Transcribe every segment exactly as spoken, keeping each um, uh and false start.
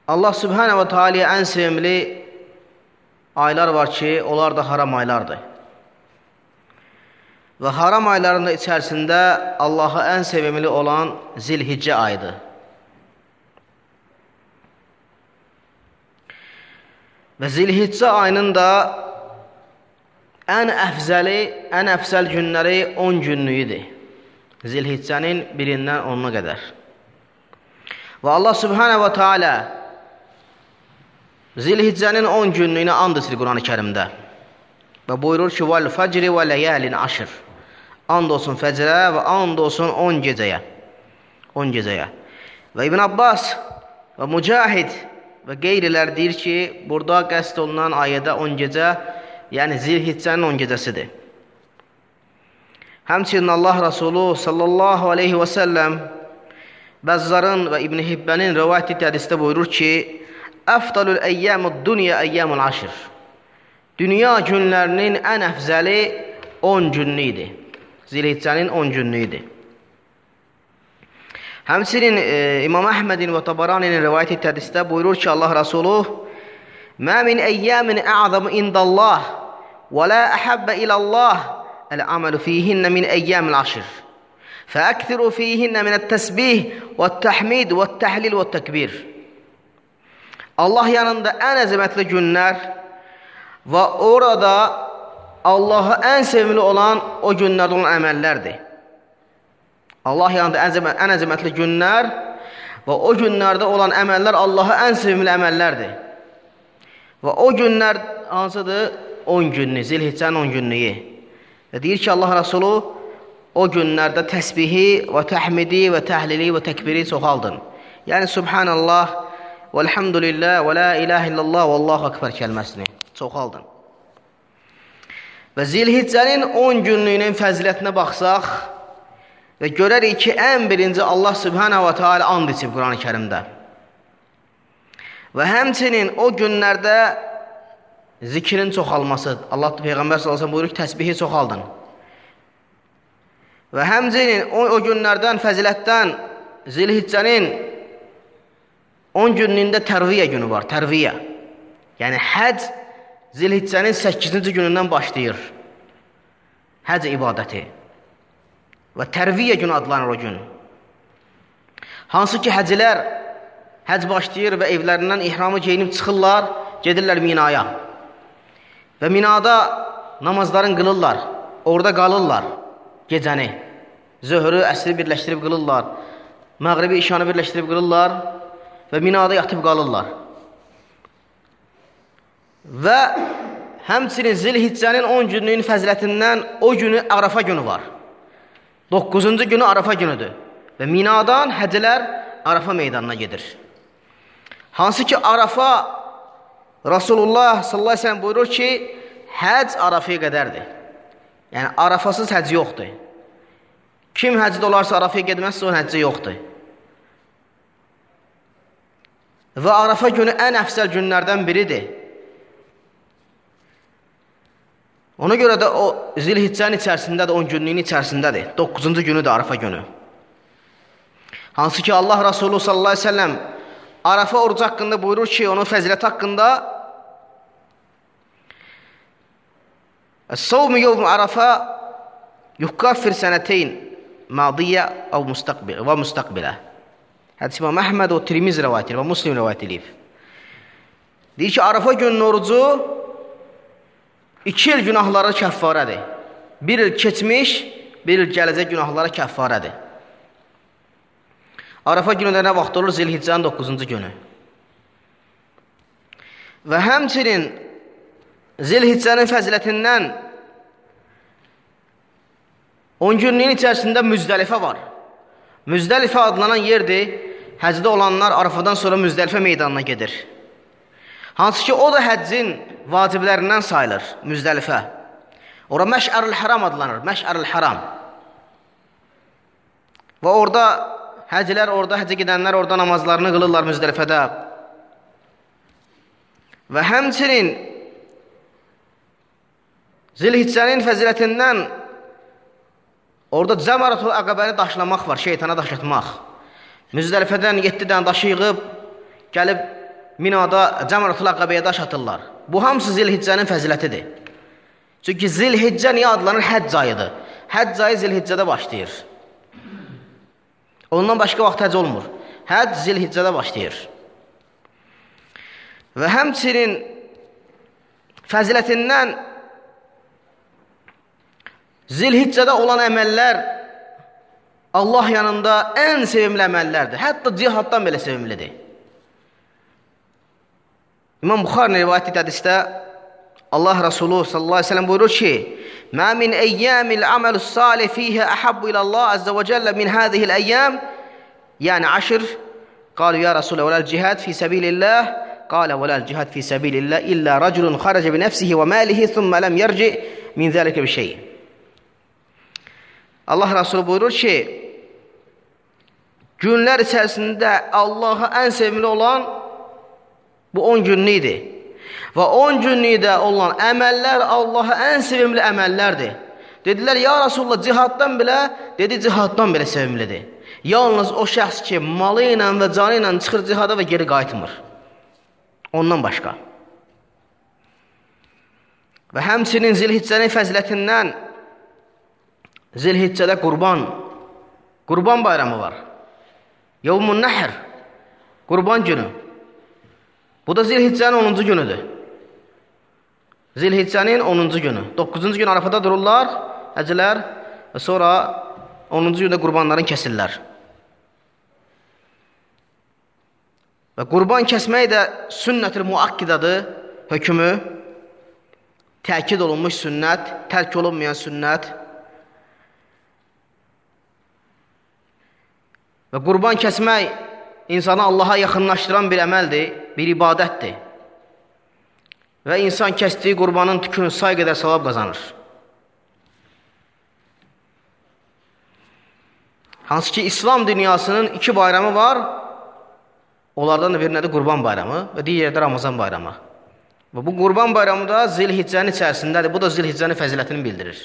Allah Subhanahu wa Taala'ya ən sevimli aylar var ki, onlar da haram aylardır. Və haram aylarının içərisində Allaha ən sevimli olan Zilhiccə ayıdır. Və Zilhiccə ayının da ən əfzəli, ən əfzəl günləri on günlüyüdür. Zilhiccənin birindən onuna qədər. Və Allah Subhanahu wa Taala Zilhiccənin on günlüyünə and içir Quran-ı Kərimdə. Və buyurur ki, "Vel fecri ve leyalin aşr." And olsun fəcrə və and olsun on gecəyə. on gecəyə. Və İbn Abbas və Mücahid və qeyrilər deyir ki, burada qəsd olunan ayədə on gecə, yəni Zilhiccənin on gecəsidir. Həmçinin Allah Rasulü sallallahu aleyhi və səlləm Bəzzarın və İbn Hibbənin rivayət etdiyi hədisdə buyurur ki, "Əfdalul əyyamud dunya əyyamul aşr." Dünya günlərinin ən əfzəli on günlüydür. Zilhiccənin on günlüydür. Həmçinin e, İmam Əhmədin və Tabaraninin rivayət etdiyi hədisdə buyurur ki, Allah Rasulü "Mə min əyyamin a'zamu indallah və la ahabba ilallah el-amalu fihinnə min əyyamil aşr. Fəəkthiru fihinnə minət-təsbih və-t-təhmid və-t-təhlil və-t-təkbir." Allah yanında ən əzəmətli günlər və orada Allaha ən sevimli olan o günlərdə olan əməllərdir. Allah yanında ən əzəmətli günlər və o günlərdə olan əməllər Allaha ən sevimli əməllərdir. Və o günlər hansıdır? on günlük, Zilhiccənin on günlüyü. Və deyir ki, Allah Rasulü o günlərdə təsbihi və təhmidi və təhlili və təkbiri çoxaldın. Yəni, Subhanallah, vəlhamdülillah, və la ilahe illallah, və Allahu akbar kəlməsini çoxaldın. Və Zilhiccənin on günlüyünün fəzilətinə baxsaq və görərik ki, ən birinci Allah Subhanahu wa Taala and içib Quran-ı Kərimdə. Və həmçinin o günlərdə zikrin çoxalması, Allah Peyğəmbər sallallahu əleyhi və səlləm buyurur ki, təsbihi çoxaldın. Və həmçinin o, o günlərdən, fəzilətdən Zilhiccənin on günlüyündə tərviyə günü var, tərviyə. Yəni, həc Zilhiccənin səkkizinci günündən başlayır. Həc ibadəti. Və tərviyə günü adlanır o gün. Hansı ki, həcilər həc başlayır və evlərindən ihramı geyinib çıxırlar, gedirlər Minaya. Və Minada namazların qılırlar, orada qalırlar gecəni. Zöhrü, əsri birləşdirib qılırlar, məğribi, işanı birləşdirib qılırlar və Minada yatıb qalırlar. Və həmçinin Zilhiccənin on günlüyün fəzilətindən o günü Arafa günü var. doqquzuncu günü Arafa günüdür. Və Minadan həcilər Arafa meydanına gedir. Hansı ki, Arafa Rasulullah sallallahu aleyhi ve sellem buyurur ki, həc Arafaya qədərdir. Yəni, Arafasız həc yoxdur. Kim həcdə olarsa Arafaya gedməzsə, o həccə yoxdur. Və Arafa günü ən əfsəl günlərdən biridir. Ona görə də o Zilhiccənin içərisindədir, on günlüyün içərisindədir. doqquzuncu günüdür Arafa günü. Hansı ki, Allah Rasulü sallallahu aleyhi ve sellem Arafa orucu haqqında buyurur ki, onun fəziləti haqqında "Es-savmu yevm Arafa yukaffir sənəteyn madiyyə və müstəqbilə." Hədis İmam Əhməd və Tirmizi rivayət edir və Müslim rivayət edir. Deyir ki, Arafa günün orucu iki il günahlara kəffarədir. Bir il keçmiş, bir il gələcək günahlara kəffarədir. Arafa günü də nə vaxt olur? Zilhiccənin doqquzuncu günü. Və həmçinin Zilhiccənin fəzilətindən on günlüyün içərisində Müzdəlifə var. Müzdəlifə adlanan yerdir. Həcdə olanlar Arafadan sonra Müzdəlifə meydanına gedir. Hansı ki, o da həccin vaciblərindən sayılır, Müzdəlifə. Ora Məş'ərül Haram adlanır, Məş'ərül Haram. Və orada həcilər, orada həccə gedənlər orada namazlarını qılırlar Müzdəlifədə. Və həmçinin Zilhiccənin fəzilətindən orada Cəmaratul Əqəbəni daşlamaq var, şeytana daş atmaq. Müzdəlifədən yeddi dənə daşı yığıb, gəlib Minada Cəmratul Əqəbəyə daş atırlar. Bu hamısı Zilhiccənin fəzilətidir. Çünki Zilhiccə niyə adlanır? Həcc ayıdır. Həcc ayı Zilhiccədə başlayır. Ondan başqa vaxt həcc olmur. Həcc Zilhiccədə başlayır. Və həmçinin fəzilətindən Zilhiccədə olan əməllər Allah yanında ən sevimli əməllərdir. Hətta cihaddan belə sevimlidir. İmam Buxarinin rivayət etdiyi hədisdə Allah Resulü sallallahu aleyhi ve sellem buyurur ki: "Mə min eyyamil amelus salih fihi ahabbu ila Allah azza ve celle min hadihi'l eyyam." Yani aşr. Qalu ya Resulullah velal cihad fi sabilillah. Qala velal cihad fi sabilillah illa raculun kharaca bi nefsihi ve malihi thumma lam yerci min zalika bi şey. Allah Resulü buyurur ki, günlər içərisində Allah'a ən sevimli olan bu on günlükdir. Və on günlükdə olan əməllər Allah'a ən sevimli əməllərdir. Dedilər, ya Resulullah, cihaddan belə, dedi, cihaddan belə sevimlidir. Yalnız o şəxs ki, malı ilə və canı ilə çıxır cihada və geri qayıtmır. Ondan başqa. Və həmçinin Zilhiccənin fəzilətindən Zilhiccədə qurban, qurban bayramı var. Yevmun Nəhr, qurban günü. Bu da Zilhiccənin onuncu günüdür. Zilhiccənin onuncu günü. doqquzuncu gün Arafada dururlar, həcilər və sonra onuncu gündə qurbanların kəsirlər. Və qurban kəsmək də sünnət-ül muakkidadır, hökmü, təkid olunmuş sünnət, tərk olunmayan sünnət. Və qurban kəsmək insanı Allaha yaxınlaşdıran bir əməldir, bir ibadətdir. Və insan kəsdiyi qurbanın tükünü say qədər savab qazanır. Hansı ki, İslam dünyasının iki bayramı var, onlardan da bir nədir qurban bayramı və digər də Ramazan bayramı. Və bu qurban bayramı da Zilhiccənin içərisindədir, bu da Zilhiccənin fəzilətini bildirir.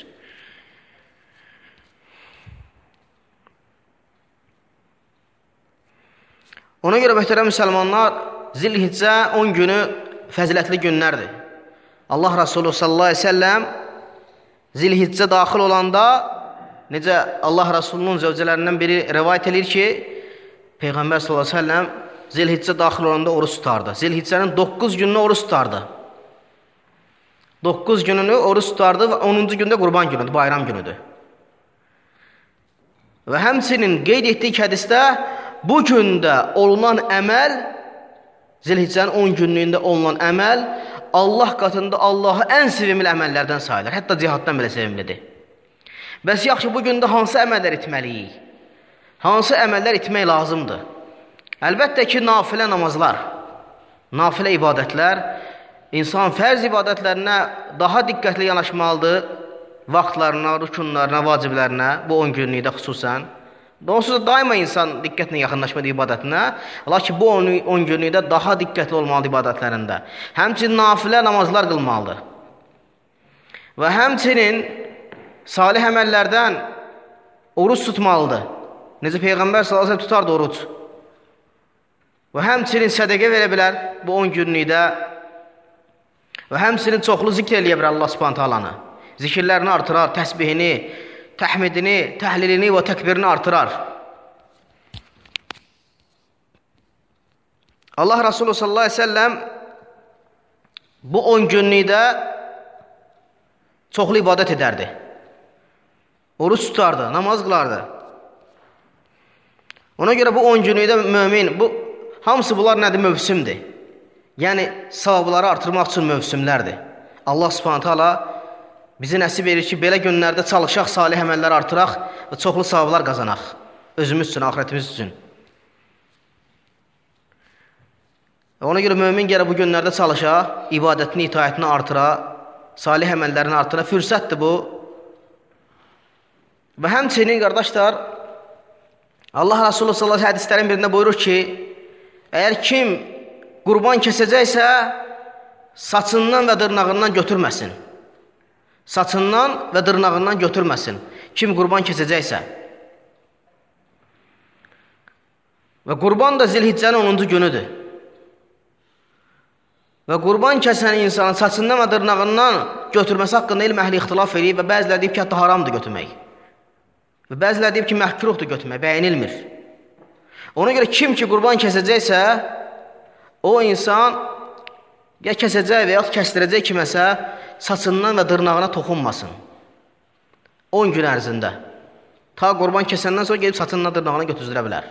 Ona görə möhtərəm müsəlmanlar, Zilhiccə on günü fəzilətli günlərdir. Allah Resulü sallallahu aleyhi ve sellem Zilhiccə daxil olanda, necə Allah Resulünün zövcələrindən biri rivayət edir ki, Peyğəmbər sallallahu aleyhi ve sellem Zilhiccə daxil olanda oruç tutardı. Zilhiccənin doqquz gününü oruç tutardı. doqquz gününü oruç tutardı və onuncu gündə qurban günüdür, bayram günüdür. Və həmçinin qeyd etdiyi hədisdə bu gündə olunan əməl, Zilhiccənin on günlüyündə olunan əməl, Allah qatında Allah'a ən sevimli əməllərdən sayılır. Hətta cihaddan belə sevimlidir. Bəs yaxşı, bu gündə hansı əməllər etməliyik? Hansı əməllər etmək lazımdır? Əlbəttə ki, nafilə namazlar, nafilə ibadətlər, insan fərz ibadətlərinə daha diqqətli yanaşmalıdır, vaxtlarına, rükunlarına, vaciblərinə, bu on günlükdə xüsusən. Onsuz da daima insan diqqətlə yaxınlaşmadı ibadətinə, lakin bu on günlükdə daha diqqətli olmalıdır ibadətlərində. Həmçinin nafilə namazlar qılmalıdır. Və həmçinin salih əməllərdən oruç tutmalıdır. Necə Peyğəmbər sallallahu əleyhi və səlləm tutardı oruç. Və həmçinin sədəqə verə bilər bu on günlükdə. Və həmçinin çoxlu zikr eləyə bilər Allah Subhanahu taalanı. Zikirlərini artırar, təsbihini, təhmidini, təhlilini və təkbirini artırar. Allah Resulü sallallahu aleyhi ve sellem bu on günlükdə çoxlu ibadət edərdi. Oruç tutardı, namaz qılardı. Ona görə bu on günlükdə mümin, bu hamısı bunlar nədir? Mövsümdür. Yəni, savabları artırmaq üçün mövsümlərdir. Allah Subhanahu taala bizi nəsib verir ki, belə günlərdə çalışaq, salih əməllər artıraq və çoxlu savablar qazanaq. Özümüz üçün, axirətimiz üçün. Ona görə mömin gələ bu günlərdə çalışaq, ibadətini, itaətini artıra, salih əməllərini artıra. Fürsətdir bu. Və həmçinin, qardaşlar, Allah Resulü sallallahu aleyhi ve sellem hədislərin birində buyurur ki, əgər kim qurban kəsəcəksə, saçından və dırnağından götürməsin. Saçından və dırnağından götürməsin. Kim qurban kəsəcəksə. Və qurban da Zilhiccənin onuncu günüdür. Və qurban kəsən insanın saçından və dırnağından götürməsi haqqında ilm əhli ixtilaf edir və bəzilər deyib ki, hətta haramdır götürmək. Və bəzilər deyib ki, məhkruhdur götürmək, bəyənilmir. Ona görə kim ki, qurban kəsəcəksə, o insan ya kəsəcək və yaxud kəsdirəcək kiməsə, saçından və dırnağına toxunmasın. on gün ərzində. Ta qurban kəsəndən sonra gedib saçından dırnağına götüzdürə bilər.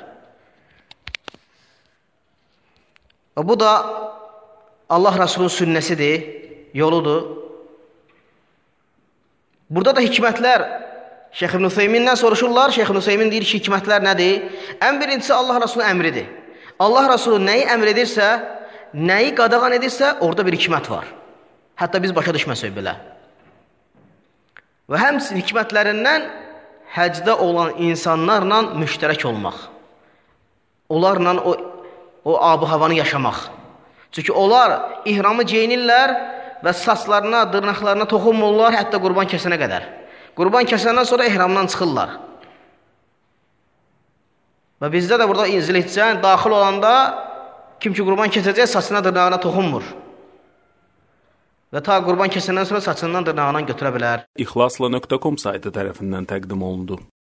Və bu da Allah Rasulun sünnəsidir, yoludur. Burada da hikmətlər, Şeyx İbn Üseymindən soruşurlar, Şeyx İbn Üseymin deyir ki, hikmətlər nədir? Ən birincisi Allah Rasulun əmridir. Allah Rasulü nəyi əmr edirsə, nəyi qadağan edirsə, orada bir hikmət var. Hətta biz başa düşməsək belə. Və həmçinin hikmətlərindən həcdə olan insanlarla müştərək olmaq. Onlarla o, o ab-ı havanı yaşamaq. Çünki onlar ihramı geyinirlər və saçlarına, dırnaqlarına toxunmurlar, hətta qurban kəsənə qədər. Qurban kəsəndən sonra ihramdan çıxırlar. Və bizdə də burada zilhiccan daxil olanda kim ki qurban kəsəcək, saçına, dırnağına toxunmur. Və ta qurban kəsəndən sonra saçından, dırnağından götürə bilər. İxlasla nöqtə com saytı tərəfindən təqdim olundu.